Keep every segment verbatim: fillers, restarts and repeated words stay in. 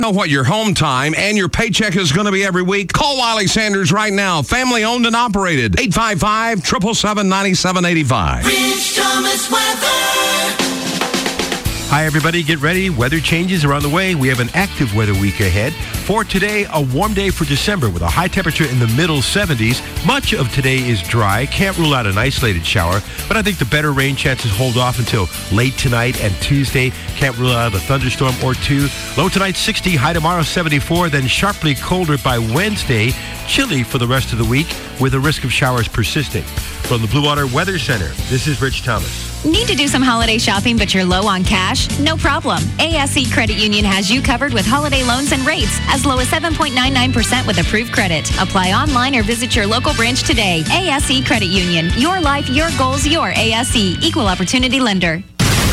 Know what your home time and your paycheck is going to be every week? Call Wiley Sanders right now. Family owned and operated. eight five five, seven seven seven, nine seven eight five. Rich Thomas Weather. Hi, everybody. Get ready. Weather changes are on the way. We have an active weather week ahead. For today, a warm day for December with a high temperature in the middle seventies. Much of today is dry. Can't rule out an isolated shower, but I think the better rain chances hold off until late tonight and Tuesday. Can't rule out a thunderstorm or two. Low tonight, sixty. High tomorrow, seventy-four. Then sharply colder by Wednesday. Chilly for the rest of the week with a risk of showers persisting. From the Blue Water Weather Center, this is Rich Thomas. Need to do some holiday shopping, but you're low on cash? No problem. A S E Credit Union has you covered with holiday loans and rates as low as seven point nine nine percent with approved credit. Apply online or visit your local branch today. A S E Credit Union. Your life, your goals, your A S E. Equal Opportunity Lender.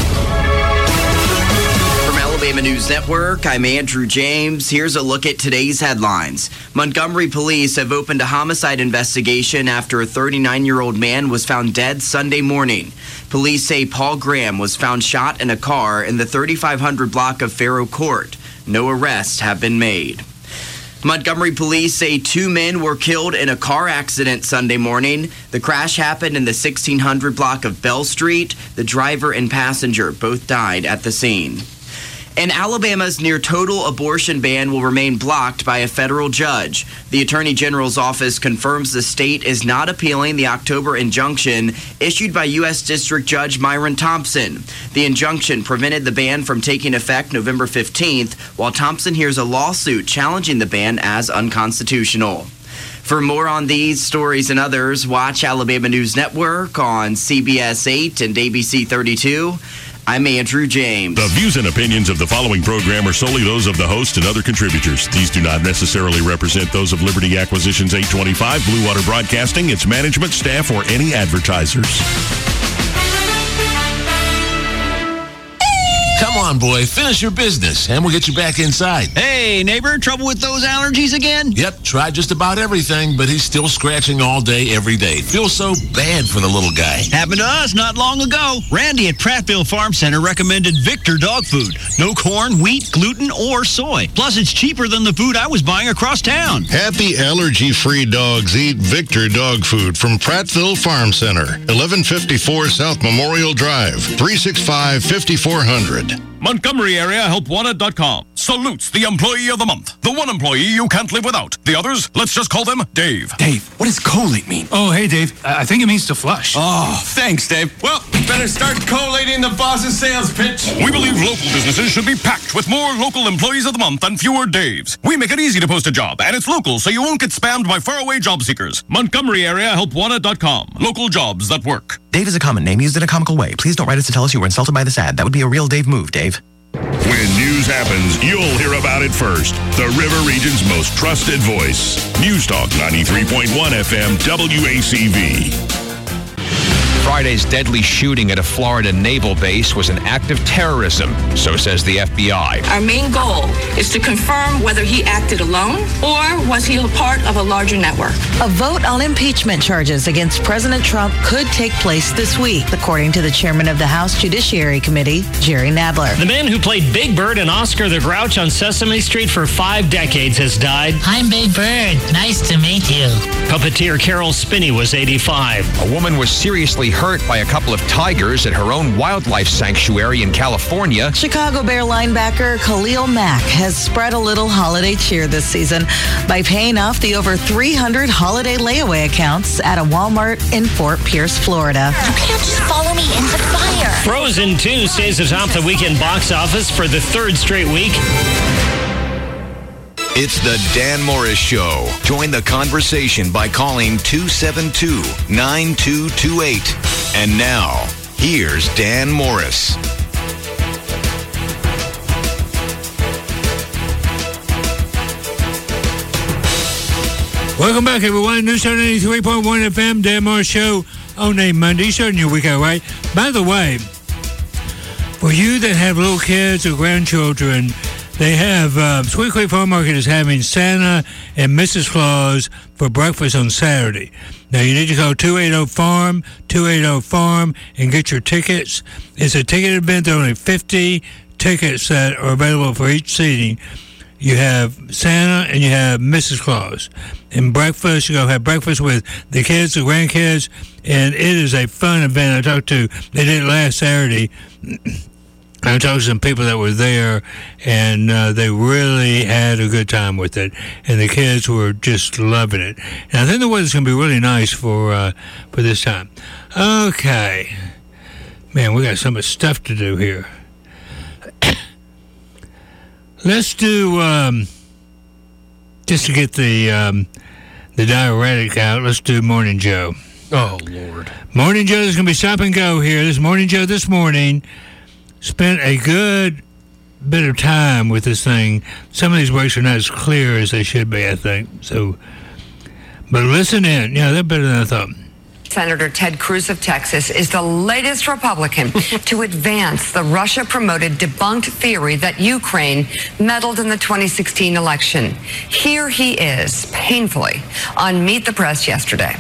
Alabama News Network, I'm Andrew James. Here's a look at today's headlines. Montgomery police have opened a homicide investigation after a thirty-nine-year-old man was found dead Sunday morning. Police say Paul Graham was found shot in a car in the thirty-five hundred block of Faro Court. No arrests have been made. Montgomery police say two men were killed in a car accident Sunday morning. The crash happened in the sixteen hundred block of Bell Street. The driver and passenger both died at the scene. And Alabama's near-total abortion ban will remain blocked by a federal judge. The Attorney General's office confirms the state is not appealing the October injunction issued by U S District Judge Myron Thompson. The injunction prevented the ban from taking effect November fifteenth, while Thompson hears a lawsuit challenging the ban as unconstitutional. For more on these stories and others, watch Alabama News Network on C B S eight and A B C thirty-two. I'm Andrew James. The views and opinions of the following program are solely those of the host and other contributors. These do not necessarily represent those of Liberty Acquisitions eight twenty-five, Blue Water Broadcasting, its management, staff, or any advertisers. Come on, boy, finish your business, and we'll get you back inside. Hey, neighbor, trouble with those allergies again? Yep, tried just about everything, but he's still scratching all day, every day. Feels so bad for the little guy. Happened to us not long ago. Randy at Prattville Farm Center recommended Victor dog food. No corn, wheat, gluten, or soy. Plus, it's cheaper than the food I was buying across town. Happy allergy-free dogs eat Victor dog food from Prattville Farm Center, eleven fifty-four South Memorial Drive, three six five, five four zero zero. Montgomery Area Help Wanted dot com salutes the employee of the month. The one employee you can't live without. The others, let's just call them Dave. Dave, what does collate mean? Oh, hey, Dave. I think it means to flush. Oh, thanks, Dave. Well, better start collating the boss's sales pitch. We believe local businesses should be packed with more local employees of the month and fewer Daves. We make it easy to post a job, and it's local, so you won't get spammed by faraway job seekers. Montgomery Area Help Wanted dot com. Local jobs that work. Dave is a common name used in a comical way. Please don't write us to tell us you were insulted by this ad. That would be a real Dave move, Dave. When news happens, you'll hear about it first. The River Region's most trusted voice. News Talk ninety-three point one F M W A C V. Friday's deadly shooting at a Florida naval base was an act of terrorism, so says the F B I. Our main goal is to confirm whether he acted alone or was he a part of a larger network. A vote on impeachment charges against President Trump could take place this week, according to the chairman of the House Judiciary Committee, Jerry Nadler. The man who played Big Bird and Oscar the Grouch on Sesame Street for five decades has died. I'm Big Bird. Nice to meet you. Puppeteer Carol Spinney was eighty-five. A woman was seriously hurt by a couple of tigers at her own wildlife sanctuary in California. Chicago Bear linebacker Khalil Mack has spread a little holiday cheer this season by paying off the over three hundred holiday layaway accounts at a Walmart in Fort Pierce, Florida. You can't just follow me into fire. Frozen two stays atop the weekend box office for the third straight week. It's the Dan Morris Show. Join the conversation by calling two seven two, nine two two eight. And now, here's Dan Morris. Welcome back, everyone. News Talk ninety-three point one F M, Dan Morris Show on a Monday, starting your week out right. By the way, for you that have little kids or grandchildren, they have, uh, Sweet Creek Farm Market is having Santa and Missus Claus for breakfast on Saturday. Now, you need to call two eight zero farm, two eight zero farm, and get your tickets. It's a ticket event. There are only fifty tickets that are available for each seating. you have Santa and you have Missus Claus. And breakfast, you go have breakfast with the kids, the grandkids, and it is a fun event. I talked to, they did it last Saturday. I talked to some people that were there, and uh, they really had a good time with it, and the kids were just loving it. And I think the weather's going to be really nice for uh, for this time. Okay. Man, we got so much stuff to do here. Let's do, um, just to get the um, the diuretic out, let's do Morning Joe. Oh, Lord. Morning Joe is going to be stop and go here. This Morning Joe this morning spent a good bit of time with this thing. Some of these breaks are not as clear as they should be, I think. So, but listen in. Yeah, they're better than I thought. Senator Ted Cruz of Texas is the latest Republican to advance the Russia-promoted debunked theory that Ukraine meddled in the twenty sixteen election. Here he is, painfully, on Meet the Press yesterday.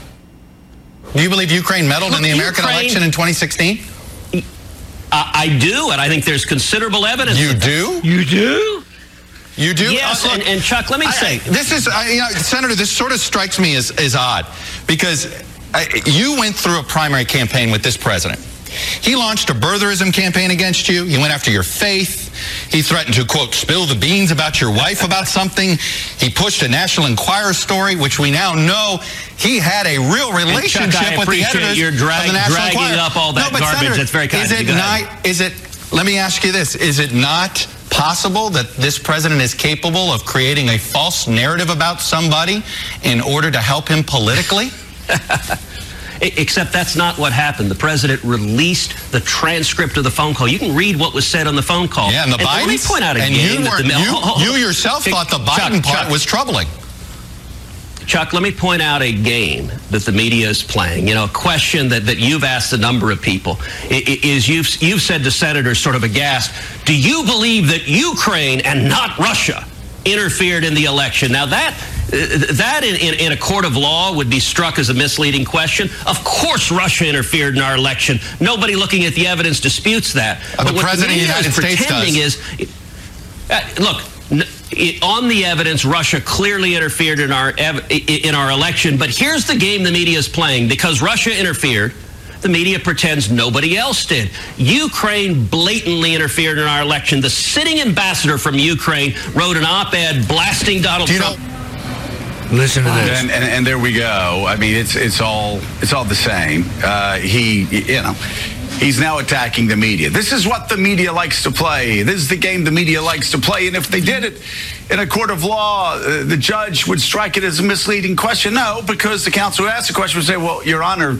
Do you believe Ukraine meddled in the American Ukraine- election in twenty sixteen? Uh, I do, and I think there's considerable evidence. You do? You do? You do? Yes, Uh, look, and, and Chuck, let me I- say. I- this is, I, you know, Senator, this sort of strikes me as, as odd because I, you went through a primary campaign with this president. He launched a birtherism campaign against you. He went after your faith. He threatened to, quote, spill the beans about your wife about something. He pushed a National Enquirer story, which we now know he had a real relationship Chuck, I with the appreciate editors you're drag- of the National dragging Enquirer. up all that no, but garbage. Senator, That's very kind is of it you. Go ahead. not, is it, let me ask you this, is it not possible that this president is capable of creating a false narrative about somebody in order to help him politically? Except that's not what happened. The president released the transcript of the phone call. You can read what was said on the phone call. Yeah, and the Let me Bidens, point out a and game you, that were, the you, hold- hold- you yourself Chuck, thought the Biden Chuck, part Chuck. was troubling. Chuck, let me point out a game that the media is playing. You know, a question that, that you've asked a number of people I- I- is you've you've said to senators sort of aghast, do you believe that Ukraine and not Russia interfered in the election? Now that that in, in, in a court of law would be struck as a misleading question. Of course Russia interfered in our election. Nobody looking at the evidence disputes that. Uh, the but what president of the media United is States pretending does. is, uh, look, n- it, on the evidence, Russia clearly interfered in our ev- in our election. But here's the game the media is playing. Because Russia interfered, the media pretends nobody else did. Ukraine blatantly interfered in our election. The sitting ambassador from Ukraine wrote an op-ed blasting Donald Trump. Listen to this. And, and, and there we go. I mean, it's it's all it's all the same. Uh, he, you know, he's now attacking the media. This is what the media likes to play. This is the game the media likes to play. And if they did it in a court of law, uh, the judge would strike it as a misleading question. No, because the counsel who asked the question would say, "Well, Your Honor,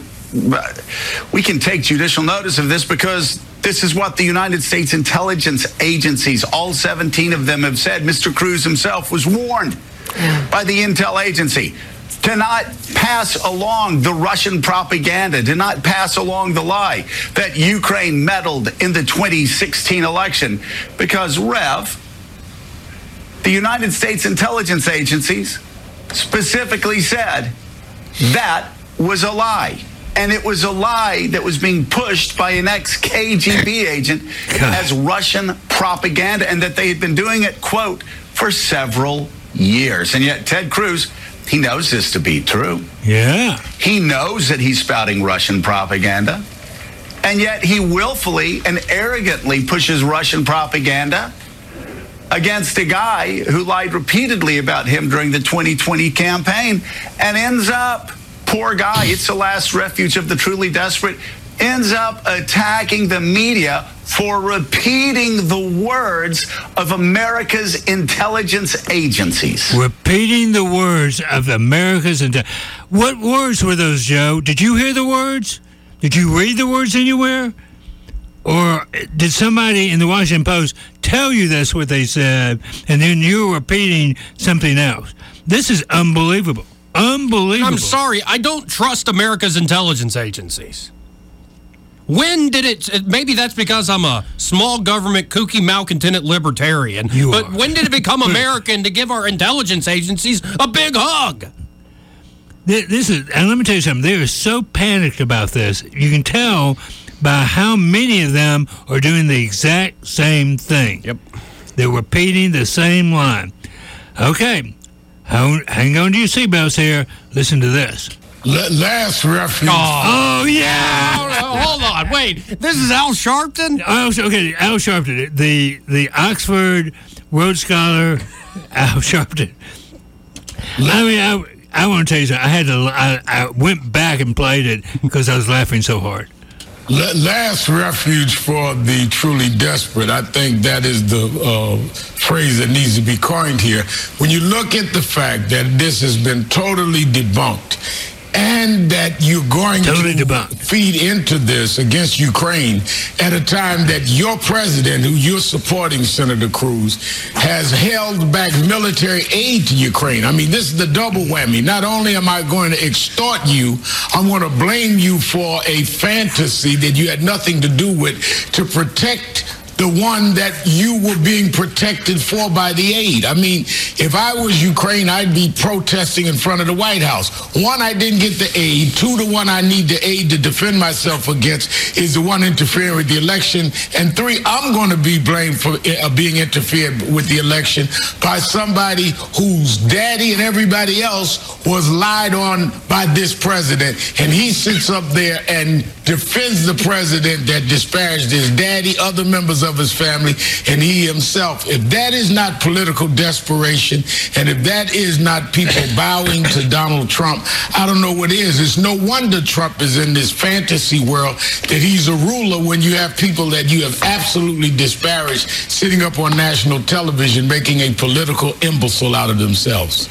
we can take judicial notice of this because this is what the United States intelligence agencies, all seventeen of them, have said. Mister Cruz himself was warned by the intel agency to not pass along the Russian propaganda, to not pass along the lie that Ukraine meddled in the twenty sixteen election, because, Rev, the United States intelligence agencies specifically said that was a lie. And it was a lie that was being pushed by an ex-K G B agent as Russian propaganda, and that they had been doing it, quote, for several years. And yet Ted Cruz, he knows this to be true. Yeah. He knows that he's spouting Russian propaganda. And yet he willfully and arrogantly pushes Russian propaganda against a guy who lied repeatedly about him during the twenty twenty campaign and ends up, poor guy, it's the last refuge of the truly desperate, ends up attacking the media for repeating the words of America's intelligence agencies. Repeating the words of America's intelligence. What words were those, Joe? Did you hear the words? Did you read the words anywhere? Or did somebody in the Washington Post tell you that's what they said, and then you're repeating something else? This is unbelievable. Unbelievable. I'm sorry, I don't trust America's intelligence agencies. When did it, maybe that's because I'm a small government, kooky, malcontented libertarian, You but are. when did it become American to give our intelligence agencies a big hug? Th- This is, and let me tell you something. They are so panicked about this. You can tell by how many of them are doing the exact same thing. Yep. They're repeating the same line. Okay, hang, hang on to your seatbelts here. Listen to this. Last refuge. Oh, oh yeah. Oh, hold on. Wait. This is Al Sharpton? Al, okay, Al Sharpton, the, the Oxford Rhodes Scholar, Al Sharpton. I mean, I, I want to tell you something. I had to. I, I went back and played it because I was laughing so hard. Last refuge for the truly desperate. I think that is the uh, phrase that needs to be coined here. When you look at the fact that this has been totally debunked, and that you're going totally to debunked. feed into this against Ukraine at a time that your president, who you're supporting, Senator Cruz, has held back military aid to Ukraine. I mean, this is the double whammy. Not only am I going to extort you, I'm going to blame you for a fantasy that you had nothing to do with to protect the one that you were being protected for by the aid. I mean, if I was Ukraine, I'd be protesting in front of the White House. One, I didn't get the aid. Two, the one I need the aid to defend myself against is the one interfering with the election. And three, I'm going to be blamed for uh, being interfered with the election by somebody whose daddy and everybody else was lied on by this president. And he sits up there and defends the president that disparaged his daddy, other members of his family, and he himself. If that is not political desperation, and if that is not people bowing to Donald Trump, I don't know what is. It's no wonder Trump is in this fantasy world that he's a ruler when you have people that you have absolutely disparaged sitting up on national television making a political imbecile out of themselves.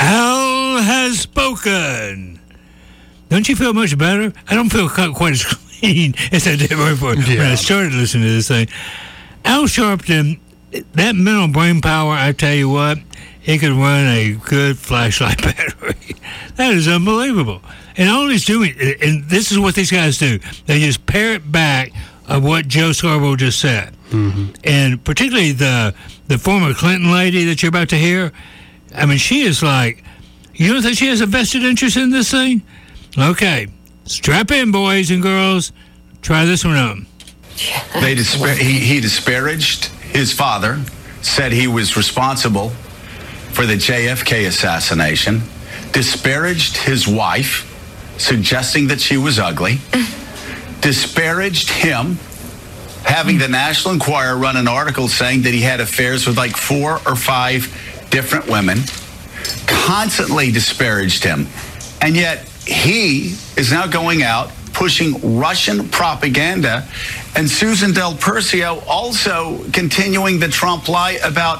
Al has spoken. Don't you feel much better? I don't feel quite as clean as I did before yeah. when I started listening to this thing. Al Sharpton, that mental brain power, I tell you what, he could run a good flashlight battery. That is unbelievable. And all he's doing, and this is what these guys do, they just parrot back of what Joe Scarborough just said. Mm-hmm. And particularly the the former Clinton lady that you're about to hear, I mean, she is like, you don't think she has a vested interest in this thing? Okay, strap in, boys and girls. Try this one out. They dispar- he, he disparaged his father, said he was responsible for the J F K assassination, disparaged his wife, suggesting that she was ugly, disparaged him, having the National Enquirer run an article saying that he had affairs with like four or five different women, constantly disparaged him. And yet he is now going out pushing Russian propaganda, and Susan Del Percio also continuing the Trump lie about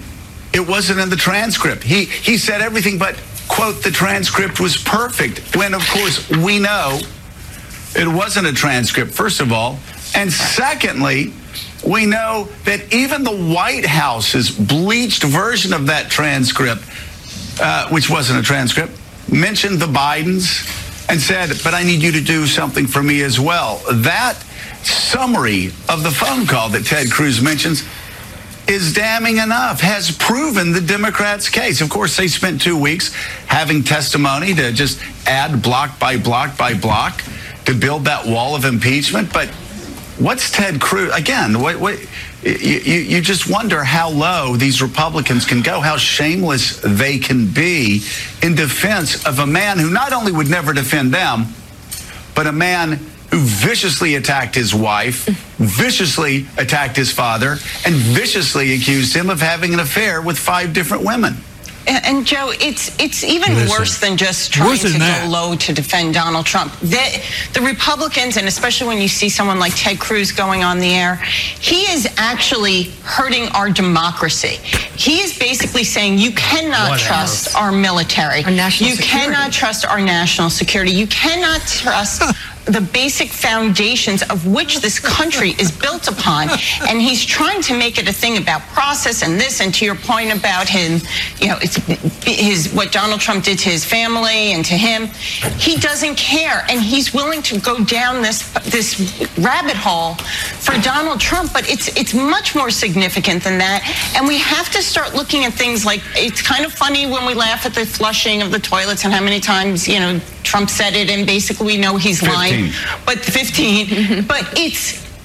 it wasn't in the transcript. He he said everything but, quote, the transcript was perfect, when, of course, we know it wasn't a transcript, first of all. And secondly, we know that even the White House's bleached version of that transcript, uh, which wasn't a transcript, mentioned the Bidens and said, but I need you to do something for me as well. That summary of the phone call that Ted Cruz mentions is damning enough, has proven the Democrats' case. Of course, they spent two weeks having testimony to just add block by block by block to build that wall of impeachment. But what's Ted Cruz? Again, what, what, you, you, you just wonder how low these Republicans can go, how shameless they can be in defense of a man who not only would never defend them, but a man who viciously attacked his wife, viciously attacked his father, and viciously accused him of having an affair with five different women. And, and Joe, it's it's even Listen, worse than just trying to that. go low to defend Donald Trump. The, the Republicans, and especially when you see someone like Ted Cruz going on the air, he is actually hurting our democracy. He is basically saying you cannot Whatever. trust our military. Our national you security. cannot trust our national security. You cannot trust the basic foundations of which this country is built upon. And he's trying to make it a thing about process and this, and to your point about him, you know, it's his what Donald Trump did to his family and to him. He doesn't care, and he's willing to go down this this rabbit hole for Donald Trump, but it's it's much more significant than that. And we have to start looking at things like, it's kind of funny when we laugh at the flushing of the toilets and how many times, you know, Trump said it, and basically we know he's lying. But fifteen. But it's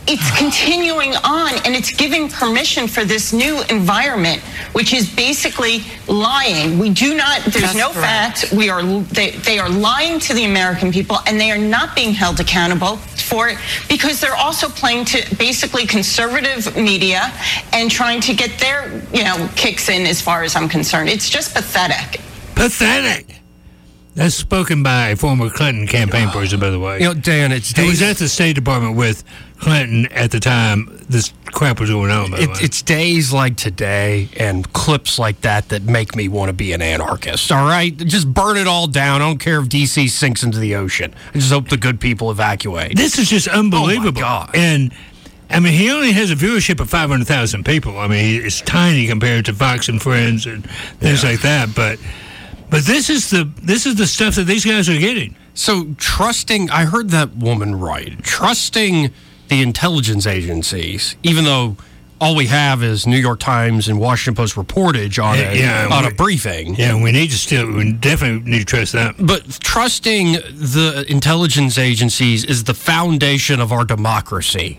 it's continuing on, and it's giving permission for this new environment, which is basically lying. We do not, there's That's no correct. facts. We are, they, they are lying to the American people, and they are not being held accountable for it because they're also playing to basically conservative media and trying to get their, you know, kicks in as far as I'm concerned. It's just pathetic. Pathetic. That's spoken by a former Clinton campaign person, by the way. You know, Dan, it's he was at the State Department with Clinton at the time this crap was going on. By the it, way. It's days like today and clips like that that make me want to be an anarchist. All right, just burn it all down. I don't care if D C sinks into the ocean. I just hope the good people evacuate. This is just unbelievable. Oh my God. And I mean, he only has a viewership of five hundred thousand people. I mean, it's tiny compared to Fox and Friends and things yeah. like that. But. But this is the this is the stuff that these guys are getting. So trusting, I heard that woman right. Trusting the intelligence agencies, even though all we have is New York Times and Washington Post reportage on a yeah, on a briefing. Yeah, we need to still we definitely need to trust that. But trusting the intelligence agencies is the foundation of our democracy.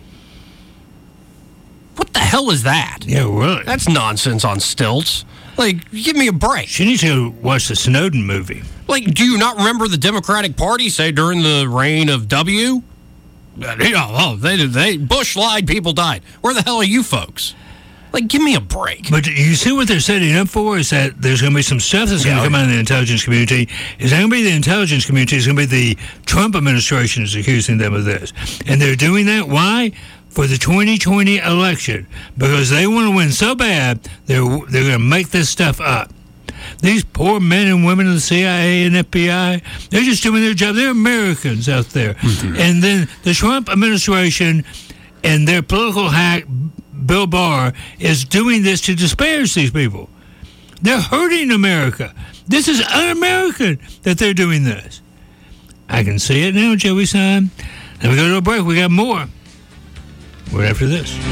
What the hell is that? Yeah, really. That's nonsense on stilts. Like, give me a break. She needs to watch the Snowden movie. Like, do you not remember the Democratic Party, say, during the reign of W? You know, oh, they, they, Bush lied, people died. Where the hell are you folks? Like, give me a break. But you see what they're setting up for is that there's going to be some stuff that's going to yeah. come out of the intelligence community. It's not going to be the intelligence community. It's going to be the Trump administration is accusing them of this. And they're doing that. Why? For the twenty twenty election, because they want to win so bad, they're they're going to make this stuff up. These poor men and women in the C I A and F B I, they're just doing their job. They're Americans out there. Mm-hmm. And then the Trump administration and their political hack, Bill Barr, is doing this to disparage these people. They're hurting America. This is un-American that they're doing this. I can see it now, Joey Son. Then we go to a break. We got more. Right after this. You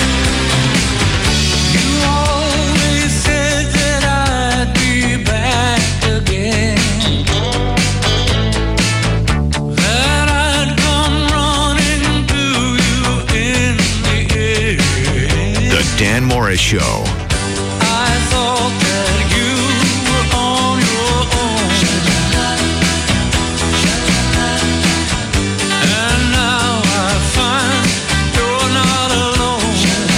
always said that I'd be back again. That I'd come running to you in the air. The Dan Morris Show. I thought that you were on your own. And now I find you're not alone.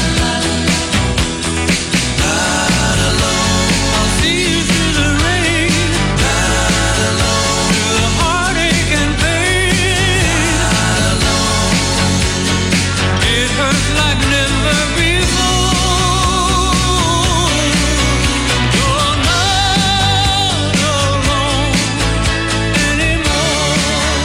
Not alone. I'll see you through the rain. Not alone. Through the heartache and pain. Not alone. It hurts like never before. You're not alone anymore.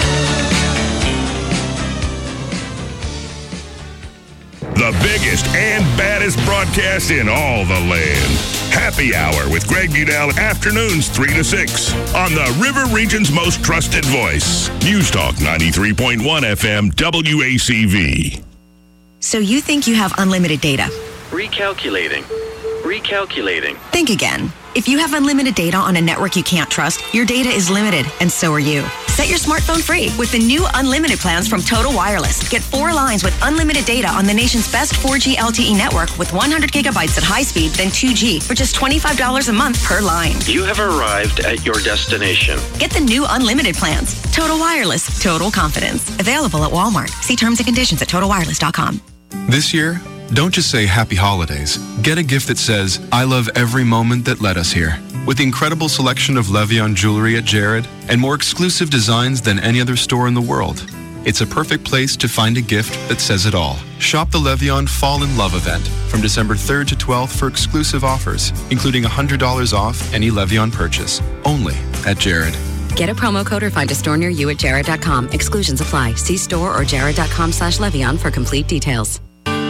The biggest and baddest broadcast in all the land. Happy Hour with Greg Budell, afternoons three to six on the River Region's most trusted voice. News Talk ninety-three point one F M W A C V. So you think you have unlimited data? Recalculating. Recalculating. Think again. If you have unlimited data on a network you can't trust, your data is limited, and so are you. Set your smartphone free with the new unlimited plans from Total Wireless. Get four lines with unlimited data on the nation's best four G L T E network with one hundred gigabytes at high speed, then two G for just twenty-five dollars a month per line. You have arrived at your destination. Get the new unlimited plans. Total Wireless, total confidence. Available at Walmart. See terms and conditions at total wireless dot com. This year, don't just say happy holidays. Get a gift that says, I love every moment that led us here. With the incredible selection of Levion jewelry at Jared and more exclusive designs than any other store in the world, it's a perfect place to find a gift that says it all. Shop the Levion Fall in Love event from December third to twelfth for exclusive offers, including one hundred dollars off any Levion purchase. Only at Jared. Get a promo code or find a store near you at jared dot com. Exclusions apply. See store or jared dot com slash Levion for complete details.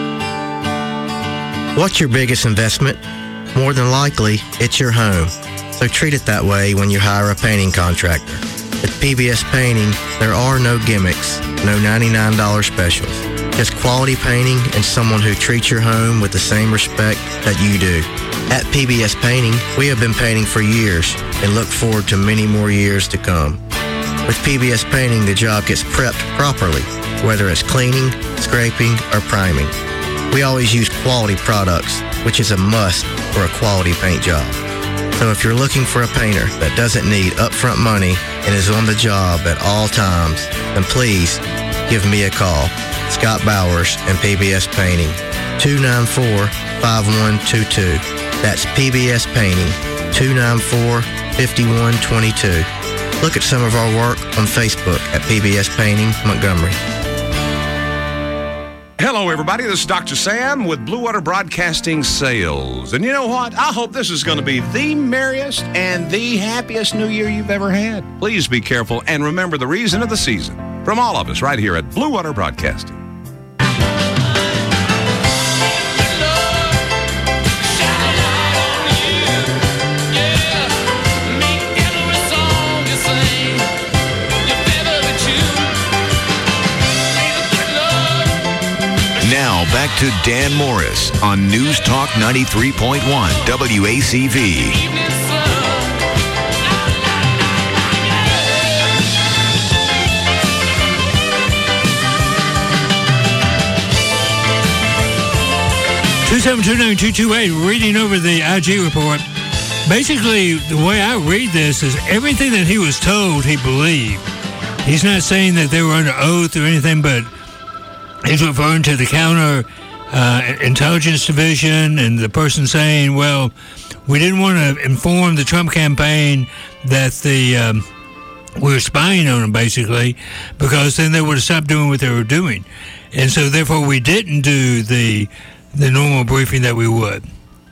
What's your biggest investment? More than likely, it's your home. So treat it that way when you hire a painting contractor. At P B S Painting, there are no gimmicks, no ninety-nine dollars specials. Just quality painting and someone who treats your home with the same respect that you do. At P B S Painting, we have been painting for years and look forward to many more years to come. With P B S Painting, the job gets prepped properly. whether it's cleaning, scraping, or priming. We always use quality products, which is a must for a quality paint job. So if you're looking for a painter that doesn't need upfront money and is on the job at all times, then please give me a call. Scott Bowers and P B S Painting, two nine four, five one two two. That's P B S Painting, two nine four, five one two two. Look at some of our work on Facebook at P B S Painting, Montgomery. Hello, everybody. This is Doctor Sam with Blue Water Broadcasting Sales. And you know what? I hope this is going to be the merriest and the happiest New Year you've ever had. Please be careful and remember the reason of the season. From all of us right here at Blue Water Broadcasting. Now back to Dan Morris on News Talk ninety-three point one W A C V. two seven two nine two two eight, reading over the I G report. Basically, the way I read this is everything that he was told, he believed. He's not saying that they were under oath or anything, but he's referring to the counter uh, intelligence division and the person saying, well, we didn't want to inform the Trump campaign that the um, we were spying on them, basically, because then they would have stopped doing what they were doing. And so, therefore, we didn't do the the normal briefing that we would.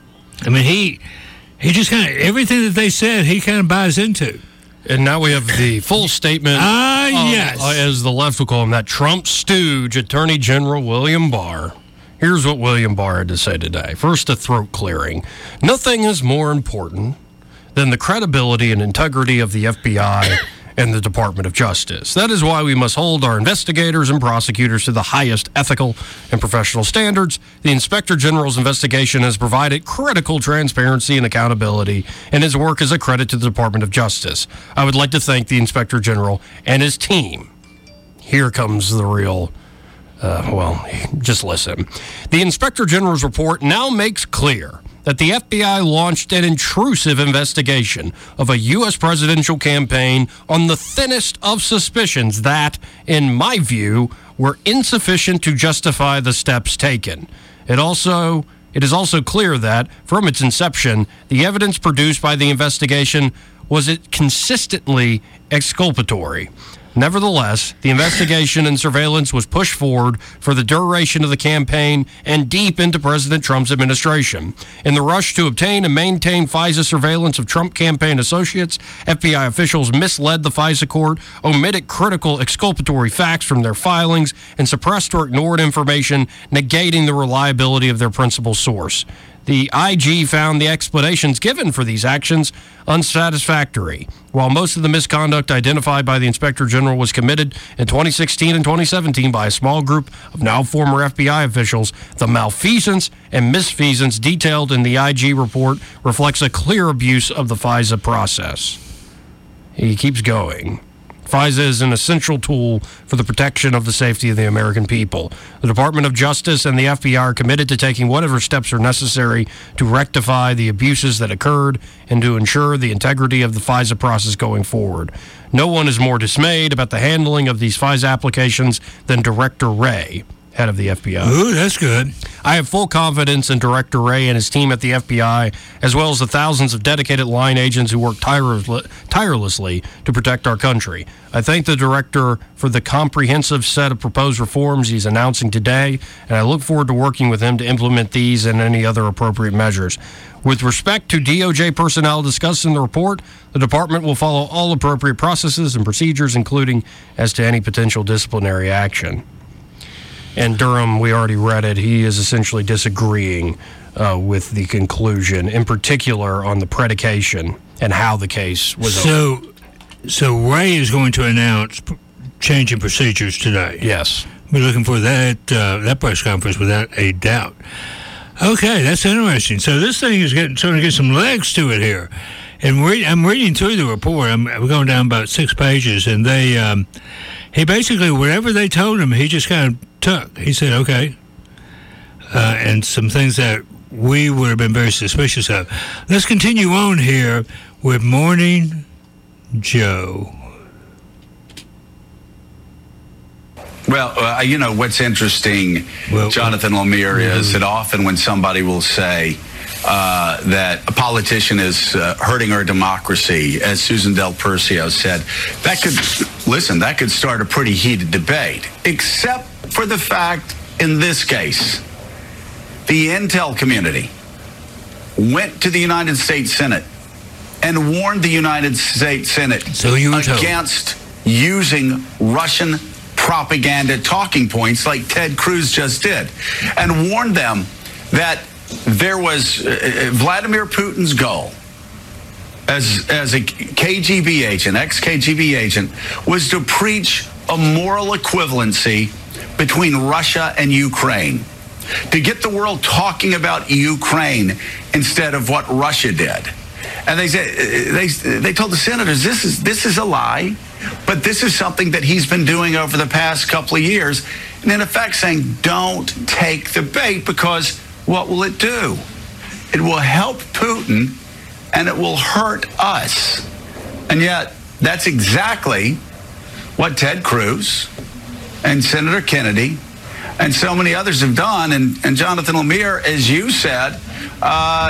I mean, he he just kind of, everything that they said, he kind of buys into. And now we have the full statement. Ah, uh, yes. Uh, as the left will call him, that Trump stooge, Attorney General William Barr. Here's what William Barr had to say today. First, a throat clearing. Nothing is more important than the credibility and integrity of the F B I and the Department of Justice. That is why we must hold our investigators and prosecutors to the highest ethical and professional standards. The Inspector General's investigation has provided critical transparency and accountability, and his work is a credit to the Department of Justice. I would like to thank the Inspector General and his team. Here comes the real... Uh, well, just listen. The Inspector General's report now makes clear that the F B I launched an intrusive investigation of a U S presidential campaign on the thinnest of suspicions that, in my view, were insufficient to justify the steps taken. It also, it is also clear that, from its inception, the evidence produced by the investigation was it consistently exculpatory. Nevertheless, the investigation and surveillance was pushed forward for the duration of the campaign and deep into President Trump's administration. In the rush to obtain and maintain FISA surveillance of Trump campaign associates, F B I officials misled the FISA court, omitted critical exculpatory facts from their filings, and suppressed or ignored information, negating the reliability of their principal source. The I G found the explanations given for these actions unsatisfactory. While most of the misconduct identified by the Inspector General was committed in twenty sixteen and twenty seventeen by a small group of now former F B I officials, the malfeasance and misfeasance detailed in the I G report reflects a clear abuse of the FISA process. He keeps going. FISA is an essential tool for the protection of the safety of the American people. The Department of Justice and the F B I are committed to taking whatever steps are necessary to rectify the abuses that occurred and to ensure the integrity of the FISA process going forward. No one is more dismayed about the handling of these FISA applications than Director Wray, head of the F B I. Ooh, that's good. I have full confidence in Director Wray and his team at the F B I, as well as the thousands of dedicated line agents who work tirelessly, tirelessly to protect our country. I thank the Director for the comprehensive set of proposed reforms he's announcing today, and I look forward to working with him to implement these and any other appropriate measures. With respect to D O J personnel discussed in the report, the Department will follow all appropriate processes and procedures, including as to any potential disciplinary action. And Durham, we already read it, he is essentially disagreeing uh, with the conclusion, in particular on the predication and how the case was so, over. So Wray is going to announce p- change in procedures today. Yes. We're looking for that, uh, that press conference without a doubt. Okay, that's interesting. So this thing is getting, starting to get some legs to it here. And re- I'm reading through the report. I'm, I'm going down about six pages, and they... Um, he basically, whatever they told him, he just kind of took. He said, okay. Uh, and some things that we would have been very suspicious of. Let's continue on here with Morning Joe. Well, uh, you know, what's interesting, well, Jonathan Lemire, mm-hmm. is that often when somebody will say uh, that a politician is uh, hurting our democracy, as Susan Del Percio said, that could, listen, that could start a pretty heated debate, except for the fact in this case, the intel community went to the United States Senate and warned the United States Senate so you against using Russian propaganda talking points like Ted Cruz just did, and warned them that there was uh, Vladimir Putin's goal as, as a K G B agent, ex-K G B agent, was to preach a moral equivalency between Russia and Ukraine, to get the world talking about Ukraine instead of what Russia did. And they said, they they told the senators, this is this is a lie, but this is something that he's been doing over the past couple of years, and in effect saying, don't take the bait, because what will it do? It will help Putin, and it will hurt us. And yet, that's exactly what Ted Cruz and Senator Kennedy and so many others have done. And, and Jonathan Lemire, as you said, uh,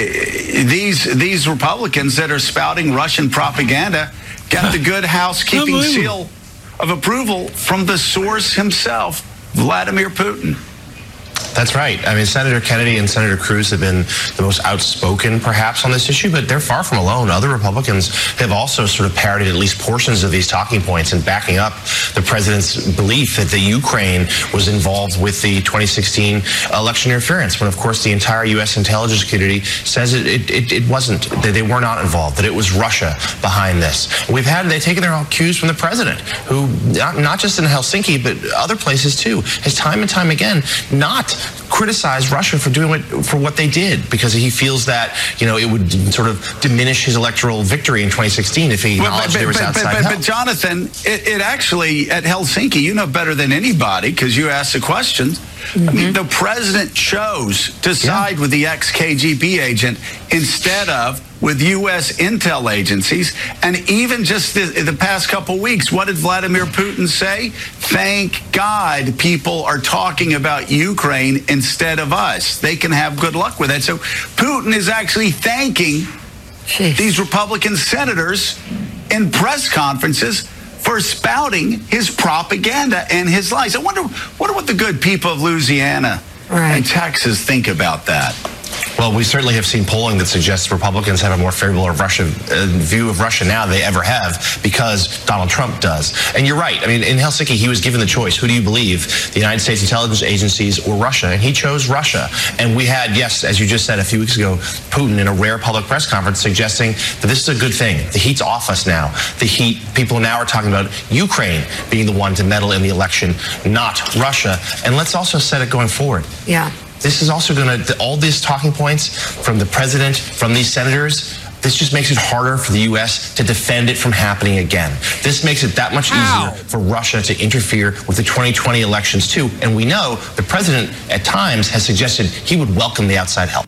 these these Republicans that are spouting Russian propaganda got the good housekeeping seal of approval from the source himself, Vladimir Putin. That's right. I mean, Senator Kennedy and Senator Cruz have been the most outspoken, perhaps, on this issue, but they're far from alone. Other Republicans have also sort of parroted at least portions of these talking points and backing up the president's belief that the Ukraine was involved with the twenty sixteen election interference, when, of course, the entire U S intelligence community says it, it, it, it wasn't, that they were not involved, that it was Russia behind this. We've had, they've taken their cues from the president, who, not, not just in Helsinki, but other places too, has time and time again not criticized Russia for doing what for what they did, because he feels that, you know, it would sort of diminish his electoral victory in twenty sixteen if he acknowledged but, but, there was but, outside but, but, help. But Jonathan, it, it actually, at Helsinki, you know better than anybody because you asked the questions. Mm-hmm. I mean, the president chose to side yeah. with the ex-K G B agent instead of with U S intel agencies. And even just the, the past couple weeks, what did Vladimir Putin say? Thank God people are talking about Ukraine instead of us. They can have good luck with that. So Putin is actually thanking Jeez. these Republican senators in press conferences for spouting his propaganda and his lies. I wonder, wonder what the good people of Louisiana right. and Texas think about that. Well, we certainly have seen polling that suggests Republicans have a more favorable of Russia, uh, view of Russia now than they ever have, because Donald Trump does. And you're right. I mean, in Helsinki, he was given the choice. Who do you believe, the United States intelligence agencies or Russia? And he chose Russia. And we had, yes, as you just said a few weeks ago, Putin in a rare public press conference suggesting that this is a good thing. The heat's off us now. The heat, people now are talking about Ukraine being the one to meddle in the election, not Russia. And let's also set it going forward. Yeah. This is also going to, all these talking points from the president, from these senators, this just makes it harder for the U S to defend it from happening again. This makes it that much How? easier for Russia to interfere with the twenty twenty elections too. And we know the president at times has suggested he would welcome the outside help.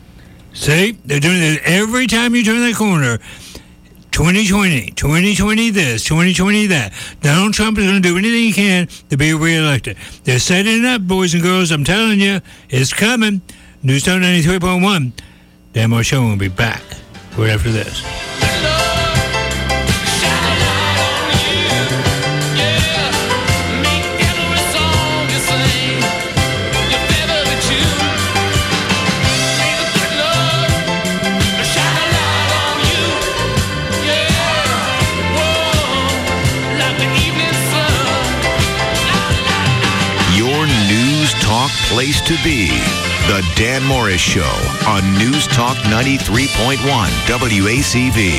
See, they're doing it every time you turn that corner. twenty twenty, twenty twenty this, twenty twenty that. Donald Trump is going to do anything he can to be reelected. They're setting it up, boys and girls. I'm telling you, it's coming. News Talk ninety-three point one. Dan Moore Show will be back right after this. Place to be. The Dan Morris Show on News Talk ninety-three point one W A C V.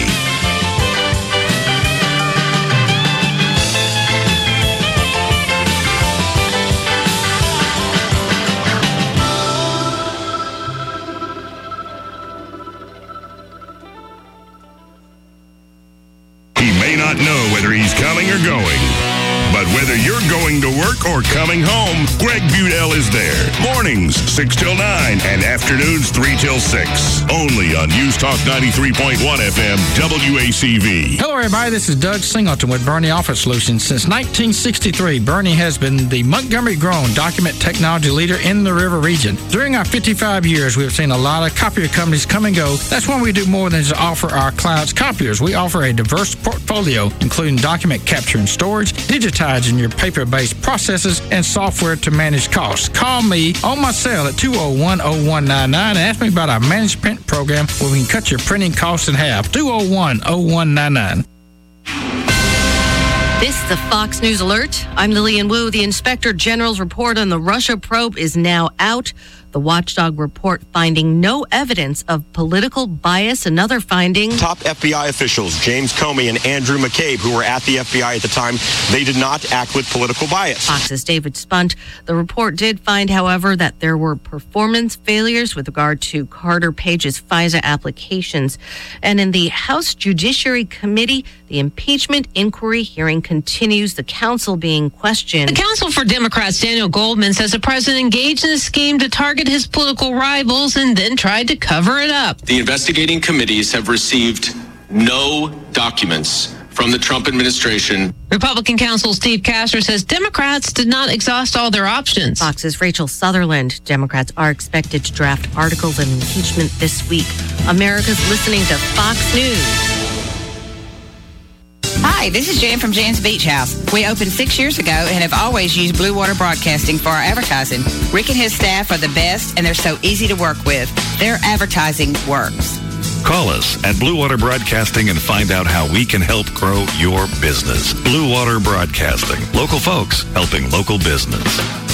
He may not know whether he's coming or going, but But whether you're going to work or coming home, Greg Budell is there. Mornings, six till nine, and afternoons, three till six. Only on News Talk ninety-three point one F M, W A C V. Hello, everybody. This is Doug Singleton with Bernie Office Solutions. Since nineteen sixty-three, Bernie has been the Montgomery-grown document technology leader in the River region. During our fifty-five years, we have seen a lot of copier companies come and go. That's why we do more than just offer our clients copiers. We offer a diverse portfolio, including document capture and storage, digitizing your paper-based processes, and software to manage costs. Call me on my cell at two oh one oh one nine nine and ask me about our managed print program where we can cut your printing costs in half. two oh one oh one nine nine. This is the Fox News Alert. I'm Lillian Wu. The Inspector General's report on the Russia probe is now out. The watchdog report finding no evidence of political bias. Another finding. Top F B I officials, James Comey and Andrew McCabe, who were at the F B I at the time, they did not act with political bias. Fox's David Spunt. The report did find, however, that there were performance failures with regard to Carter Page's FISA applications. And in the House Judiciary Committee, the impeachment inquiry hearing continues, the counsel being questioned. The counsel for Democrats, Daniel Goldman, says the president engaged in a scheme to target his political rivals and then tried to cover it up. The investigating committees have received no documents from the Trump administration. Republican counsel Steve Castor says Democrats did not exhaust all their options. Fox's Rachel Sutherland. Democrats are expected to draft articles of impeachment this week. America's listening to Fox News. Hi, this is Jan from Jan's Beach House. We opened six years ago and have always used Blue Water Broadcasting for our advertising. Rick and his staff are the best, and they're so easy to work with. Their advertising works. Call us at Blue Water Broadcasting and find out how we can help grow your business. Blue Water Broadcasting. Local folks helping local business.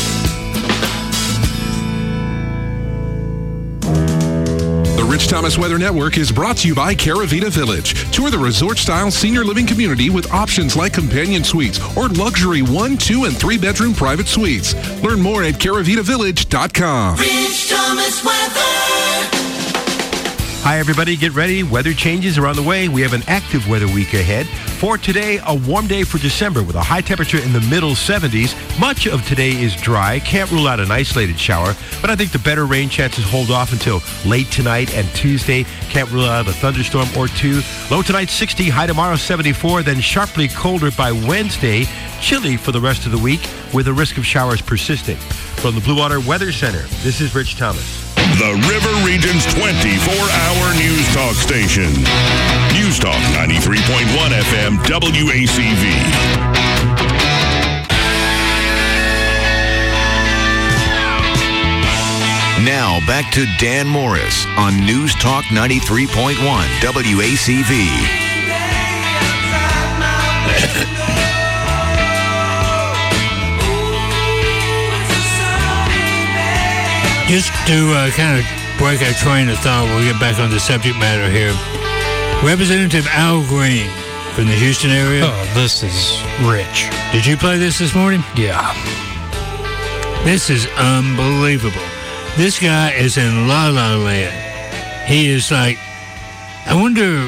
The Rich Thomas Weather Network is brought to you by Caravita Village. Tour the resort-style senior living community with options like companion suites or luxury one, two, and three-bedroom private suites. Learn more at caravita village dot com. Rich Thomas Weather. Hi, everybody. Get ready. Weather changes are on the way. We have an active weather week ahead. For today, a warm day for December with a high temperature in the middle seventies. Much of today is dry. Can't rule out an isolated shower, but I think the better rain chances hold off until late tonight and Tuesday. Can't rule out a thunderstorm or two. Low tonight, sixty. High tomorrow, seventy-four. Then sharply colder by Wednesday. Chilly for the rest of the week with a risk of showers persisting. From the Blue Water Weather Center, this is Rich Thomas. The River Region's twenty-four hour news talk station. News Talk ninety-three point one F M, W A C V. Now back to Dan Morris on News Talk ninety-three point one W A C V. Just to uh, kind of break our train of thought, we'll get back on the subject matter here. Representative Al Green from the Houston area. Oh, this is rich. Did you play this this morning? Yeah. This is unbelievable. This guy is in La La Land. He is like, I wonder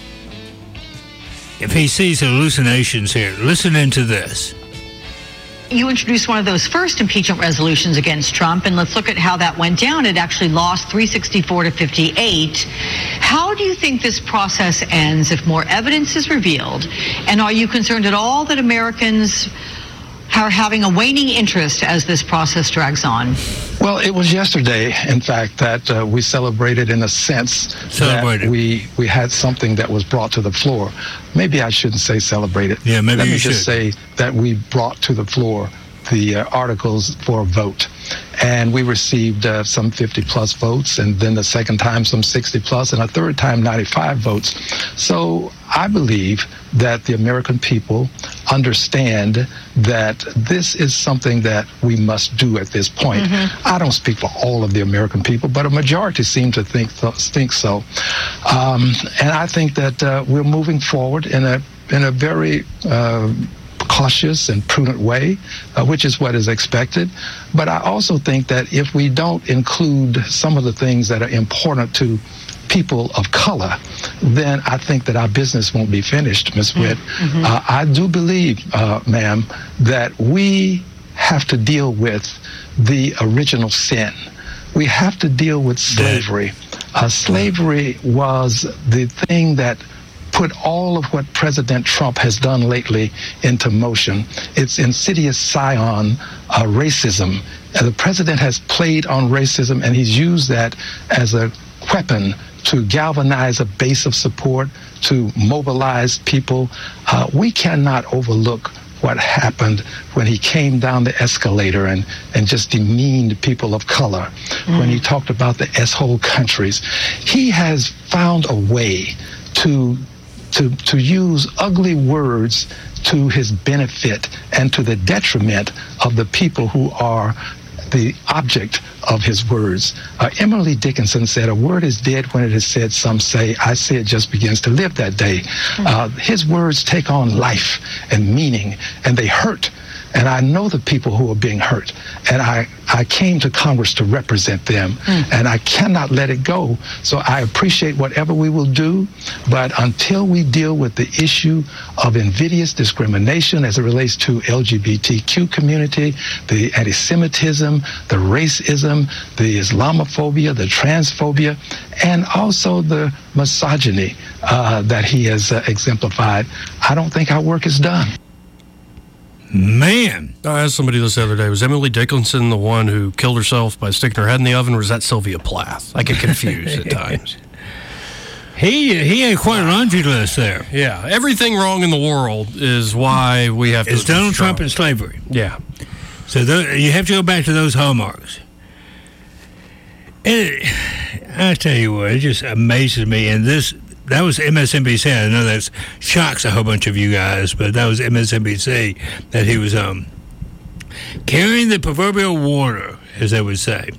if he sees hallucinations here. Listen into this. You introduced one of those first impeachment resolutions against Trump, and let's look at how that went down. It actually lost three sixty-four to fifty-eight. How do you think this process ends if more evidence is revealed? And are you concerned at all that Americans are having a waning interest as this process drags on? Well, it was yesterday, in fact, that uh, we celebrated in a sense Celebrated. that we, we had something that was brought to the floor. Maybe I shouldn't say celebrated. Yeah, maybe Let you me should. just say that we brought to the floor the uh, articles for a vote. And we received uh, some fifty plus votes, and then the second time some sixty plus, and a third time ninety-five votes. So I believe that the American people understand that this is something that we must do at this point. Mm-hmm. I don't speak for all of the American people, but a majority seem to think, th- think so. Um, and I think that uh, we're moving forward in a in a very uh, cautious and prudent way, uh, which is what is expected. But I also think that if we don't include some of the things that are important to people of color, then I think that our business won't be finished, Miz Witt. Mm-hmm. Uh, I do believe, uh, ma'am, that we have to deal with the original sin. We have to deal with slavery. Uh, slavery was the thing that put all of what President Trump has done lately into motion. It's insidious scion uh, racism. Uh, the president has played on racism, and he's used that as a weapon to galvanize a base of support, to mobilize people. Uh, we cannot overlook what happened when he came down the escalator and, and just demeaned people of color, mm. when he talked about the S-hole countries. He has found a way to, to, to use ugly words to his benefit and to the detriment of the people who are the object of his words. Uh, Emily Dickinson said, "A word is dead when it is said. Some say, I say it just begins to live that day." Uh, his words take on life and meaning, and they hurt. And I know the people who are being hurt. And I, I came to Congress to represent them. Mm. And I cannot let it go. So I appreciate whatever we will do. But until we deal with the issue of invidious discrimination as it relates to L G B T Q community, the anti-Semitism, the racism, the Islamophobia, the transphobia, and also the misogyny uh, that he has uh, exemplified, I don't think our work is done. Man. I asked somebody this the other day, was Emily Dickinson the one who killed herself by sticking her head in the oven, or was that Sylvia Plath? I get confused at times. He he had quite a laundry list there. Yeah, everything wrong in the world is why we have to... It's Donald Trump and slavery. Yeah. So th- you have to go back to those hallmarks. It, I tell you what, it just amazes me, and this... That was M S N B C. I know that shocks a whole bunch of you guys, but that was M S N B C that he was um, carrying the proverbial water, as they would say.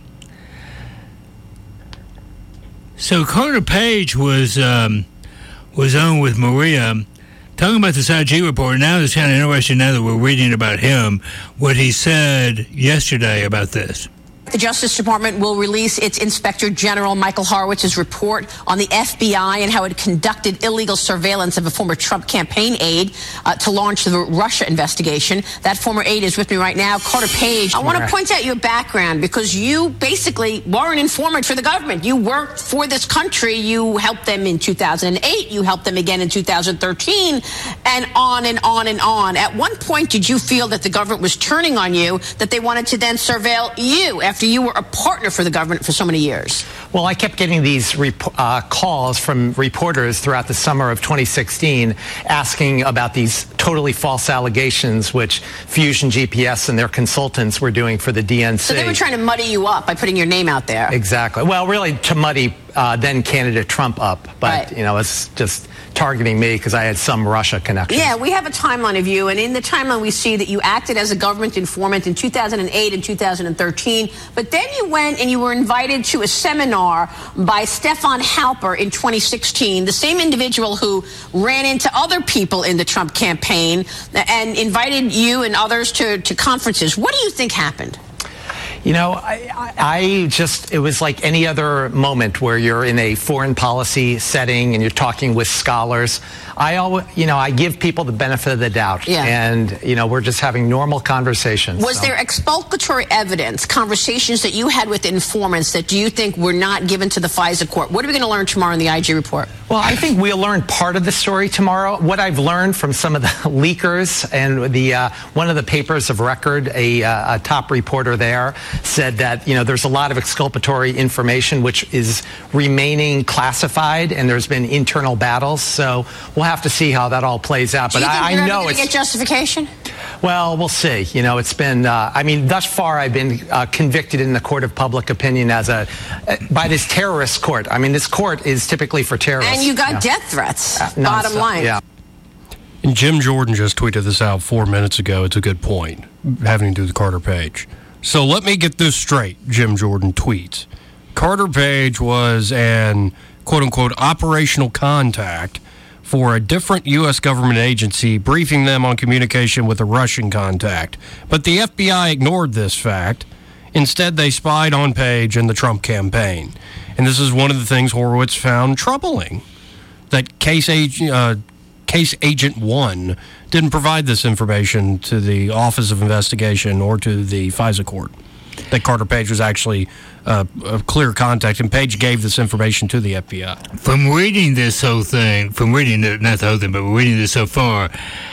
So Carter Page was um, was on with Maria talking about this I G report. Now it's kind of interesting now that we're reading about him, what he said yesterday about this. The Justice Department will release its Inspector General Michael Horowitz's report on the F B I and how it conducted illegal surveillance of a former Trump campaign aide uh, to launch the Russia investigation. That former aide is with me right now, Carter Page. I want to point out your background because you basically were an informant for the government. You worked for this country. You helped them in two thousand eight. You helped them again in two thousand thirteen, and on and on and on. At one point, did you feel that the government was turning on you, that they wanted to then surveil you after you were a partner for the government for so many years? Well, I kept getting these rep- uh, calls from reporters throughout the summer of twenty sixteen asking about these totally false allegations which Fusion G P S and their consultants were doing for the D N C. So they were trying to muddy you up by putting your name out there. Exactly. Well, really to muddy uh, then candidate Trump up. But, right. you know, it's just targeting me because I had some Russia connection. Yeah, we have a timeline of you, and in the timeline we see that you acted as a government informant in two thousand eight and two thousand thirteen, but then you went and you were invited to a seminar by Stefan Halper in twenty sixteen, the same individual who ran into other people in the Trump campaign and invited you and others to, to conferences. What do you think happened? You know, I, I just, it was like any other moment where you're in a foreign policy setting and you're talking with scholars. I always, you know, I give people the benefit of the doubt. Yeah. And, you know, we're just having normal conversations. Was so. there expulgatory evidence, conversations that you had with informants that you think were not given to the FISA court? What are we going to learn tomorrow in the I G report? Well, I think we'll learn part of the story tomorrow. What I've learned from some of the leakers and the uh, one of the papers of record, a, uh, a top reporter there said that, you know, there's a lot of exculpatory information which is remaining classified, and there's been internal battles. So we'll have to see how that all plays out. Do But you think I, you're I ever know gonna it's get justification? Well, we'll see. You know, it's been, uh, I mean, thus far I've been uh, convicted in the court of public opinion as a, uh, by this terrorist court. I mean, this court is typically for terrorists. And you got yeah. death threats, Uh, bottom nonstop, line. Yeah. And Jim Jordan just tweeted this out four minutes ago. It's a good point, having to do with Carter Page. So let me get this straight, Jim Jordan tweets. Carter Page was an, quote-unquote, operational contact for a different U S government agency, briefing them on communication with a Russian contact. But the F B I ignored this fact Instead, they spied on Page and the Trump campaign. And this is one of the things Horowitz found troubling, that case, ag- uh, case Agent one didn't provide this information to the Office of Investigation or to the FISA court, that Carter Page was actually uh, a clear contact, and Page gave this information to the F B I. From reading this whole thing, from reading it, not the whole thing, but reading this so far,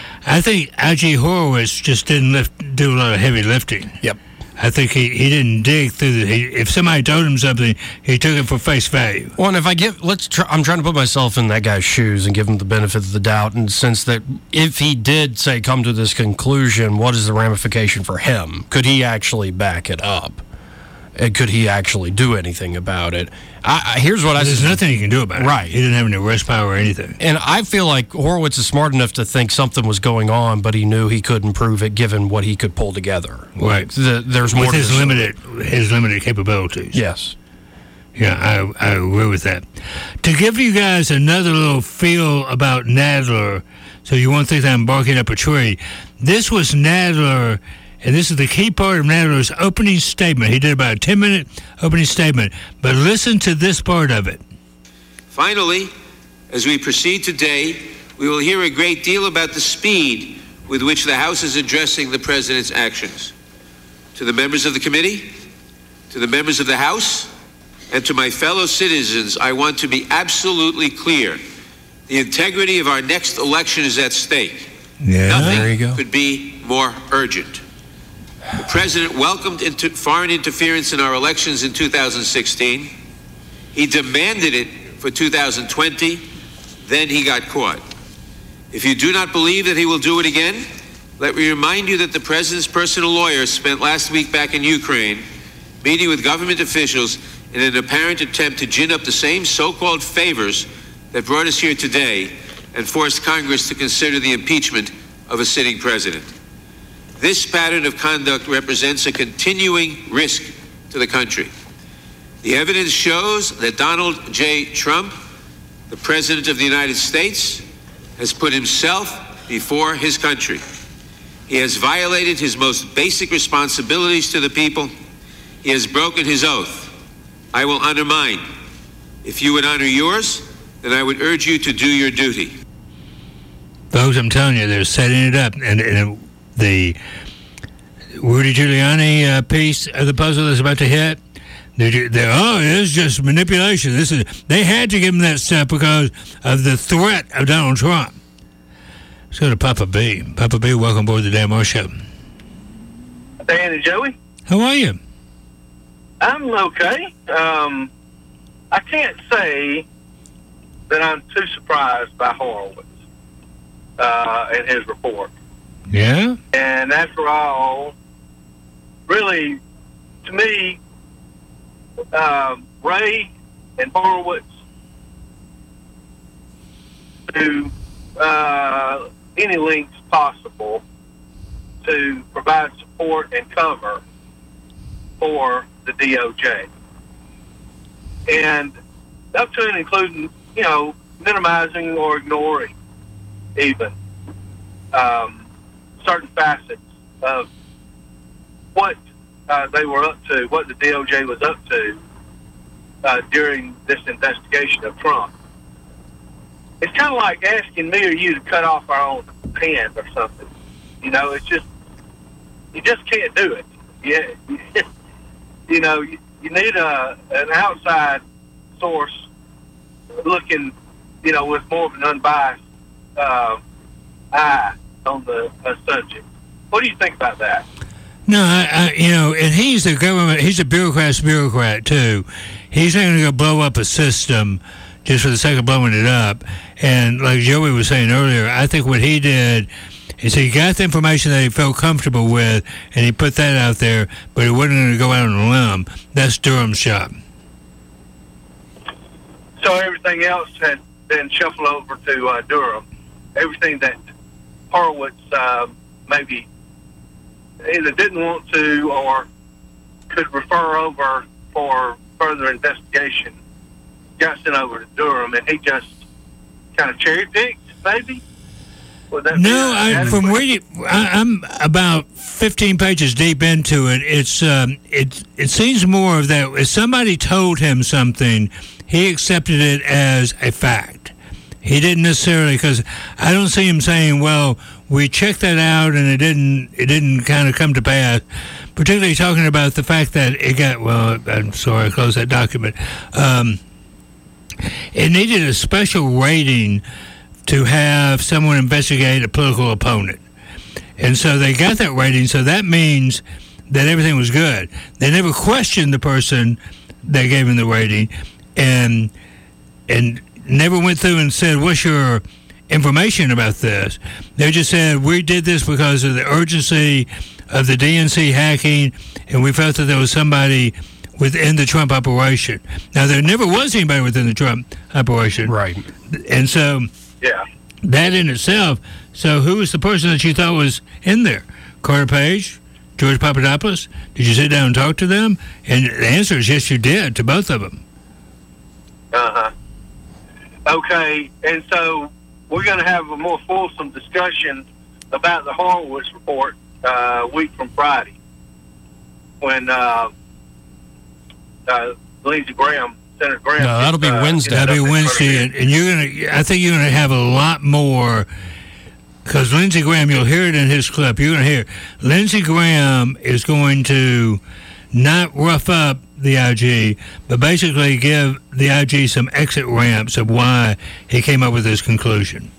I think I G Horowitz just didn't lift, do a lot of heavy lifting. Yep. I think he, he didn't dig through the. He, if somebody told him something, he took it for face value. Well, and if I give, let's try, I'm trying to put myself in that guy's shoes and give him the benefit of the doubt, in the sense that if he did say come to this conclusion, what is the ramification for him? Could he actually back it up? And could he actually do anything about it? I, I, here's what well, I There's nothing he can do about it. Right. He didn't have any arrest power or anything. And I feel like Horowitz is smart enough to think something was going on, but he knew he couldn't prove it given what he could pull together. Right. The, there's more with to his this. limited his limited capabilities. Yes. Yeah, I, I agree with that. To give you guys another little feel about Nadler, so you won't think that I'm barking up a tree, this was Nadler, and this is the key part of Nadler's opening statement. He did about a ten-minute opening statement, but listen to this part of it. Finally, as we proceed today, we will hear a great deal about the speed with which the House is addressing the President's actions. To the members of the committee, to the members of the House, and to my fellow citizens, I want to be absolutely clear. The integrity of our next election is at stake. Yeah, Nothing there you go. could be more urgent. The President welcomed inter- foreign interference in our elections in two thousand sixteen. He demanded it for two thousand twenty. Then he got caught. If you do not believe that he will do it again, let me remind you that the President's personal lawyer spent last week back in Ukraine meeting with government officials in an apparent attempt to gin up the same so-called favors that brought us here today and forced Congress to consider the impeachment of a sitting president. This pattern of conduct represents a continuing risk to the country. The evidence shows that Donald J. Trump, the President of the United States, has put himself before his country. He has violated his most basic responsibilities to the people. He has broken his oath. I will honor mine. If you would honor yours, then I would urge you to do your duty. Folks, I'm telling you, they're setting it up. And, and the Rudy Giuliani uh, piece of the puzzle that's about to hit, they're, they're, oh, it's just manipulation. This is They had to give him that stuff because of the threat of Donald Trump. Let's go to Papa B. Papa B, welcome aboard the Dan Moore Show. Dan and Joey. How are you? I'm okay. Um, I can't say that I'm too surprised by Horowitz uh, and his report. Yeah? And after all, really, to me, um, Ray and Horowitz do uh, any lengths possible to provide support and cover for the D O J. And up to and including, you know, minimizing or ignoring even um, certain facets of what uh, they were up to, what the D O J was up to uh, during this investigation of Trump. It's kind of like asking me or you to cut off our own hand or something. You know, it's just, you just can't do it. Yeah. You know, you, you need a an outside source looking, you know, with more of an unbiased uh, eye on the uh, subject. What do you think about that? No, I, I, you know, and he's a government, he's a bureaucrat's bureaucrat, too. He's not going to go blow up a system just for the sake of blowing it up. And like Joey was saying earlier, I think what he did is he got the information that he felt comfortable with, and he put that out there, but he wasn't going to go out on a limb. That's Durham's shop. So everything else had been shuffled over to uh, Durham. Everything that Horowitz uh, maybe either didn't want to or could refer over for further investigation got sent over to Durham, and he just kind of cherry-picked, maybe? Would that No, be I, adequate? from reading, I, I'm about fifteen pages deep into it. It's um, it it seems more of that. If somebody told him something, he accepted it as a fact. He didn't necessarily, because I don't see him saying, "Well, we checked that out and it didn't it didn't kind of come to pass." Particularly talking about the fact that it got. Well, I'm sorry, I closed that document. Um, it needed a special rating to have someone investigate a political opponent. And so they got that rating, so that means that everything was good. They never questioned the person that gave him the rating and and never went through and said, what's your information about this? They just said, we did this because of the urgency of the D N C hacking, and we felt that there was somebody within the Trump operation. Now, there never was anybody within the Trump operation. Right. And so... Yeah. That in itself. So who was the person that you thought was in there? Carter Page? George Papadopoulos? Did you sit down and talk to them? And the answer is yes, you did, to both of them. Uh-huh. Okay, and so we're going to have a more fulsome discussion about the Horowitz report uh, a week from Friday when uh, uh, Lindsey Graham Senator Graham. No, that'll be uh, Wednesday. That'll be gets up in front of Wednesday, you. and, and you're gonna. I think you're gonna have a lot more, because Lindsey Graham, you'll hear it in his clip. You're gonna hear Lindsey Graham is going to not rough up the I G, but basically give the I G some exit ramps of why he came up with this conclusion.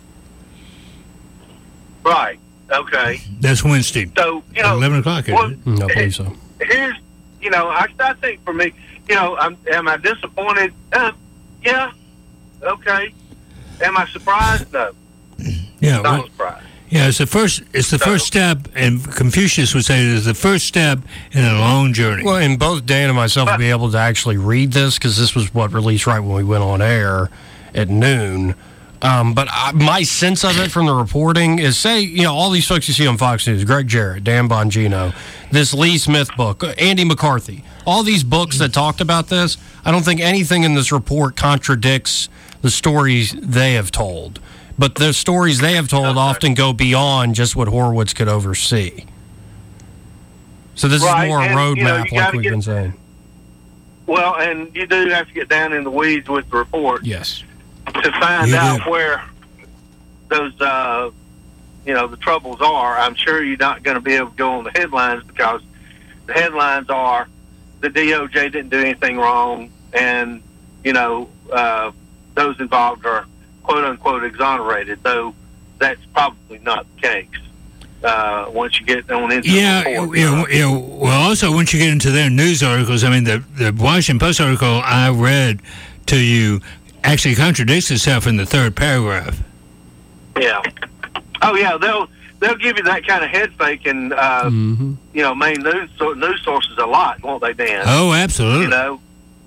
Right. Okay. That's Wednesday. So you know, eleven o'clock. well, Isn't it? No, I believe so. Here's, you know, I, I think for me, you know, I'm, am I disappointed? Uh, yeah. Okay. Am I surprised? No. Yeah. Not well, surprised. yeah. It's the first. It's the first step, and Confucius would say it is the first step in a long journey. Well, and both Dan and myself will be able to actually read this because this was what released right when we went on air at noon. Um, but I, my sense of it from the reporting is, say, you know, all these folks you see on Fox News, Greg Jarrett, Dan Bongino, this Lee Smith book, Andy McCarthy, all these books that talked about this, I don't think anything in this report contradicts the stories they have told. But the stories they have told often go beyond just what Horowitz could oversee. So this Right, is more a and, you know, roadmap, you like gotta we've get- been saying. Well, and you do have to get down in the weeds with the report. Yes. To find You out do. where those, uh, you know, the troubles are. I'm sure you're not going to be able to go on the headlines because the headlines are the D O J didn't do anything wrong, and you know uh, those involved are quote unquote exonerated. Though that's probably not the case. Uh, once you get on into Yeah, the report, yeah, yeah. Well, also once you get into their news articles, I mean, the the Washington Post article I read to you actually contradicts itself in the third paragraph. Yeah. Oh yeah, they'll they'll give you that kind of head fake and uh, Mm-hmm. you know main news so- news sources a lot, won't they, Dan? Oh, absolutely. You know,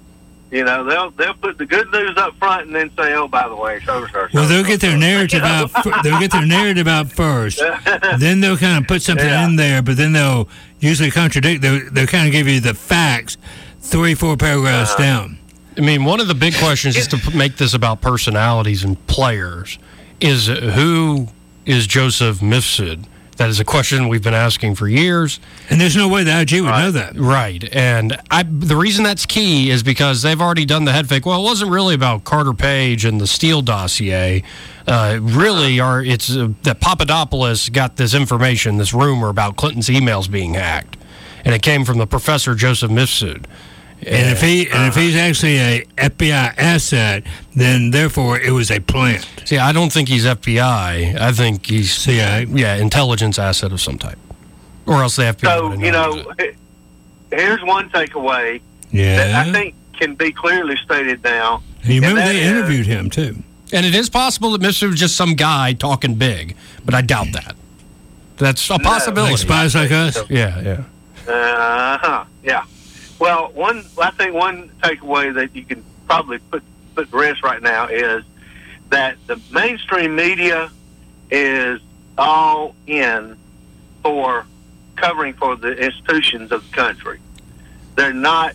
you know they'll they'll put the good news up front and then say, oh, by the way, so so. Well, they'll get their narrative out. fir- They'll get their narrative out first. Then they'll kind of put something Yeah. in there, but then they'll usually contradict. They'll, they'll kind of give you the facts, three, four paragraphs Uh-huh. down. I mean, one of the big questions is to p- make this about personalities and players is uh, who is Joseph Mifsud? That is a question we've been asking for years. And there's no way the I G would know that. Right. And I, the reason that's key is because they've already done the head fake. Well, it wasn't really about Carter Page and the Steele dossier. Uh, really, are it's uh, that Papadopoulos got this information, this rumor about Clinton's emails being hacked. And it came from the Professor Joseph Mifsud. And if he and if he's actually a F B I asset, then therefore it was a plant. See, I don't think he's F B I. I think he's C I A. Yeah, intelligence asset of some type, or else the F B I. So would have you known. know, here's one takeaway Yeah. that I think can be clearly stated now. And you remember and that they is- interviewed him too. And it is possible that Mister was just some guy talking big, but I doubt that. That's a No. possibility. Like spies like us. Yeah, yeah. Uh huh. Yeah. Well, one I think one takeaway that you can probably put put to rest right now is that the mainstream media is all in for covering for the institutions of the country. They're not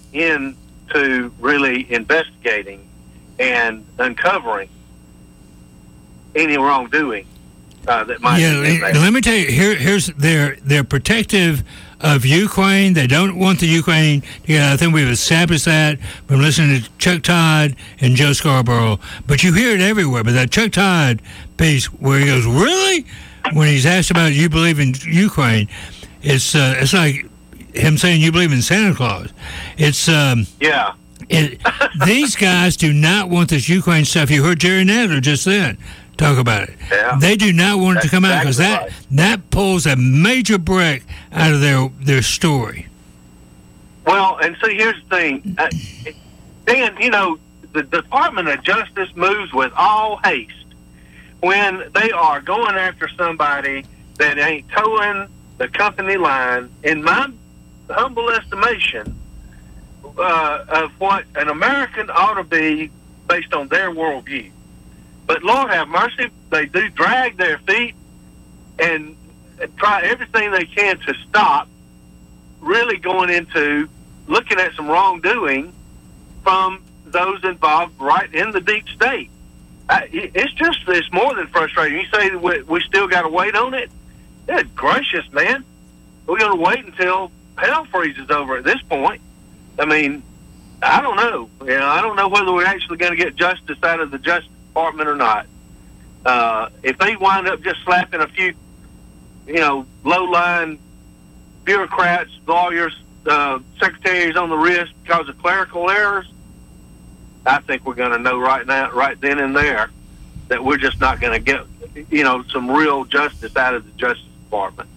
into really investigating and uncovering any wrongdoing uh, that might Yeah, be in let, there. let me tell you. Here, here's they're they're protective of Ukraine. They don't want the Ukraine. Yeah, I think we've established that from listening to Chuck Todd and Joe Scarborough. But you hear it everywhere. But that Chuck Todd piece where he goes, "Really?" when he's asked about you believe in Ukraine, it's uh, it's like him saying you believe in Santa Claus. It's um, yeah. It, these guys do not want this Ukraine stuff. You heard Jerry Nadler just then talk about it. Yeah. They do not want That's it to come out because exactly that right. that pulls a major brick out of their their story. Well, and see, here's the thing. Uh, Dan, you know, the Department of Justice moves with all haste when they are going after somebody that ain't towing the company line. In my humble estimation, uh, of what an American ought to be based on their worldview. But Lord have mercy, they do drag their feet and try everything they can to stop really going into looking at some wrongdoing from those involved right in the deep state. I, it's just, it's more than frustrating. You say that we, we still got to wait on it? Good gracious, man. We're going to wait until hell freezes over at this point. I mean, I don't know. You know, I don't know whether we're actually going to get justice out of the Justice Department or not. Uh, if they wind up just slapping a few, you know, low-line bureaucrats, lawyers, uh, secretaries on the wrist because of clerical errors, I think we're going to know right now, right then and there, that we're just not going to get, you know, some real justice out of the Justice Department.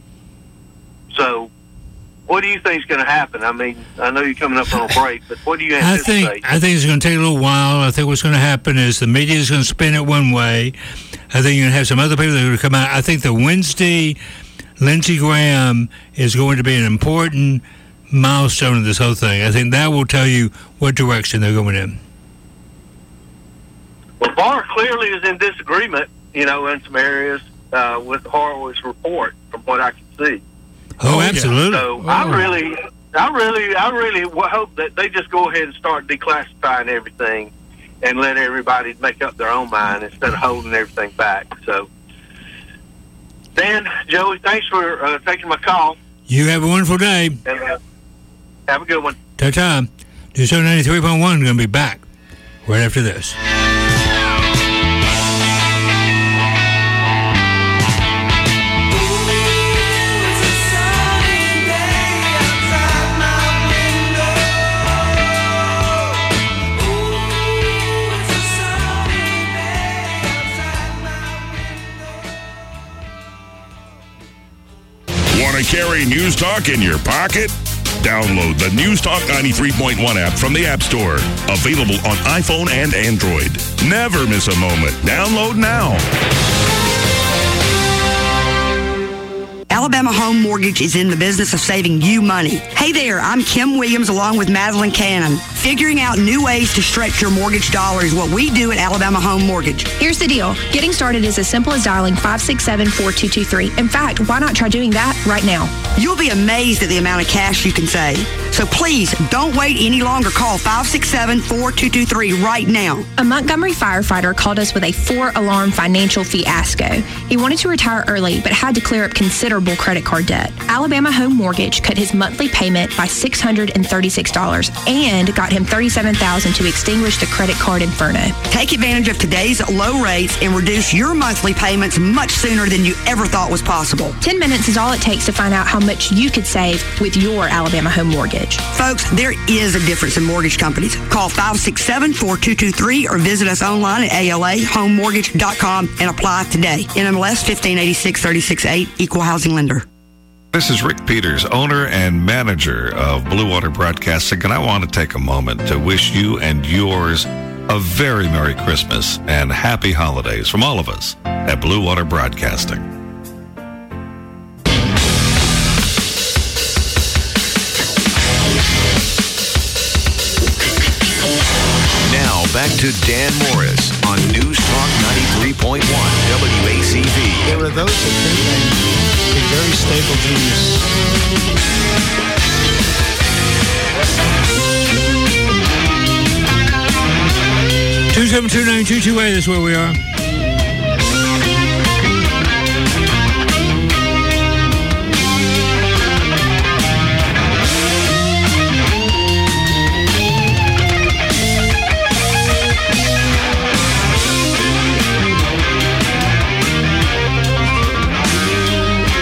So, what do you think is going to happen? I mean, I know you're coming up on a break, but what do you I anticipate? think I think it's going to take a little while. I think what's going to happen is the media is going to spin it one way. I think you're going to have some other people that are going to come out. I think the Wednesday, Lindsey Graham is going to be an important milestone of this whole thing. I think that will tell you what direction they're going in. Well, Barr clearly is in disagreement, you know, in some areas uh, with Horowitz report, from what I can see. Oh, absolutely. So I really, I really, I really w- hope that they just go ahead and start declassifying everything and let everybody make up their own mind instead of holding everything back. So, Dan, Joey, thanks for uh, taking my call. You have a wonderful day. And, uh, have a good one. Ta-ta. News ninety-three point one is going to be back right after this. Want to carry News Talk in your pocket? Download the News Talk ninety-three point one app from the App Store. Available on iPhone and Android. Never miss a moment. Download now. Alabama Home Mortgage is in the business of saving you money. Hey there, I'm Kim Williams along with Madeline Cannon. Figuring out new ways to stretch your mortgage dollar is what we do at Alabama Home Mortgage. Here's the deal. Getting started is as simple as dialing five six seven, four two two three. In fact, why not try doing that right now? You'll be amazed at the amount of cash you can save. So please, don't wait any longer. Call five six seven, four two two three right now. A Montgomery firefighter called us with a four-alarm financial fiasco. He wanted to retire early, but had to clear up considerable credit card debt. Alabama Home Mortgage cut his monthly payment by six hundred thirty-six dollars and got him thirty-seven thousand dollars to extinguish the credit card inferno. Take advantage of today's low rates and reduce your monthly payments much sooner than you ever thought was possible. Ten minutes is all it takes to find out how much you could save with your Alabama Home Mortgage. Folks, there is a difference in mortgage companies. Call five six seven, four two two three or visit us online at A L A home mortgage dot com and apply today. N M L S fifteen eighty-six, thirty-six eight, Equal Housing Lender. This is Rick Peters, owner and manager of Blue Water Broadcasting, and I want to take a moment to wish you and yours a very Merry Christmas and Happy Holidays from all of us at Blue Water Broadcasting. Now back to Dan Morris on News Talk ninety-three point one W A C V. There are those that think I'm a very stable genius. two seven two nine two two eight is where we are.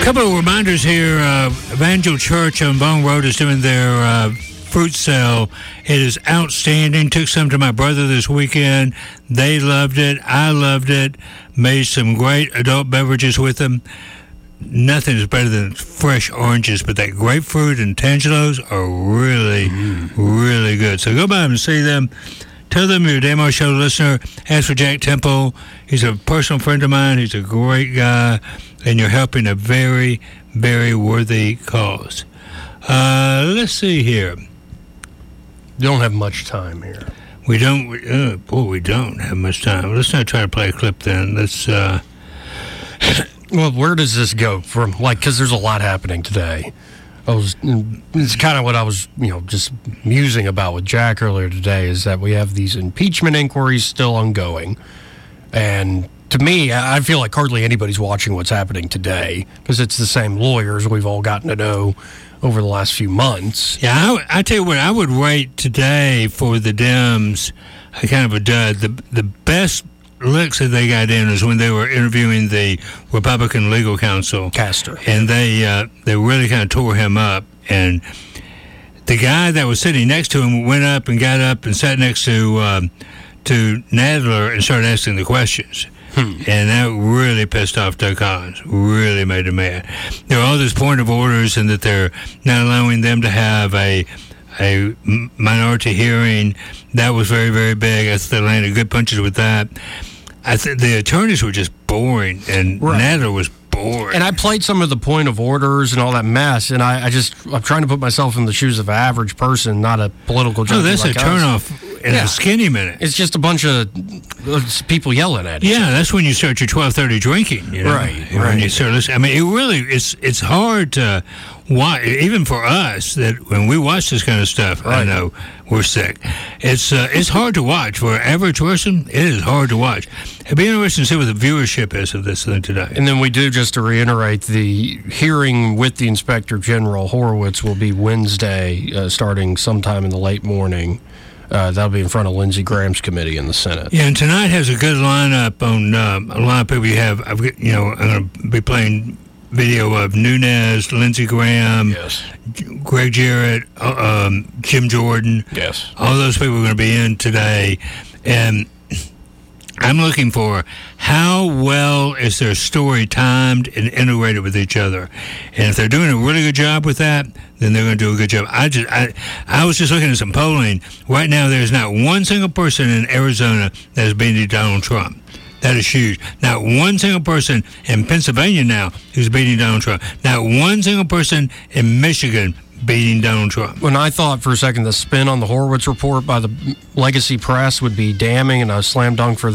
couple of reminders here. Uh, Evangel Church on Bone Road is doing their uh, fruit sale. It is outstanding. Took some to my brother this weekend. They loved it. I loved it. Made some great adult beverages with them. Nothing is better than fresh oranges, but that grapefruit and Tangelos are really, mm. really good. So go by and see them. Tell them you're a Damo Show listener. Ask for Jack Temple. He's a personal friend of mine. He's a great guy, and you're helping a very, very worthy cause. Uh, let's see here. You don't have much time here. We don't. Uh, boy, we don't have much time. Let's not try to play a clip then. Let's. Uh, Well, where does this go from? Like, because there's a lot happening today. I was, it's kind of what I was, you know, just musing about with Jack earlier today is that we have these impeachment inquiries still ongoing. And to me, I feel like hardly anybody's watching what's happening today because it's the same lawyers we've all gotten to know over the last few months. Yeah, I, I tell you what, I would rate today for the Dems a kind of a dud. The, the best licks that they got in is when they were interviewing the Republican legal counsel, Castor, and they uh, they really kind of tore him up. And the guy that was sitting next to him went up and got up and sat next to um, to Nadler and started asking the questions. Hmm. And that really pissed off Doug Collins. Really made him mad. There are all these point of orders, and that they're not allowing them to have a a minority hearing. That was very, very big. I think they landed good punches with that. I think the attorneys were just boring, and right. Nadler was boring. And I played some of the point of orders and all that mess, and I, I just, I'm trying to put myself in the shoes of an average person, not a political junkie. Oh, that's like a turnoff in yeah. a skinny minute. It's just a bunch of people yelling at each Yeah, other. that's when you start your twelve thirty drinking. You know? Right, when right. you start listening. I mean, it really, it's it's hard to watch, even for us, that when we watch this kind of stuff, right. I know we're sick. It's uh, it's hard to watch. For an average person, it is hard to watch. It'd be interesting to see what the viewership is of this thing today. And then we do, just to reiterate, the hearing with the Inspector General Horowitz will be Wednesday, uh, starting sometime in the late morning. Uh, that'll be in front of Lindsey Graham's committee in the Senate. Yeah, and tonight has a good lineup on um, a lot of people you have. I've got, you know, I'm going to be playing video of Nunes, Lindsey Graham, yes. Greg Jarrett, uh, um, Jim Jordan. Yes. All those people are going to be in today. And I'm looking for how well is their story timed and integrated with each other. And if they're doing a really good job with that, then they're going to do a good job. I just, I, I was just looking at some polling. Right now, there's not one single person in Arizona that is beating Donald Trump. That is huge. Not one single person in Pennsylvania now who's beating Donald Trump. Not one single person in Michigan beating Donald Trump. When I thought for a second the spin on the Horowitz report by the Legacy Press would be damning and a slam dunk for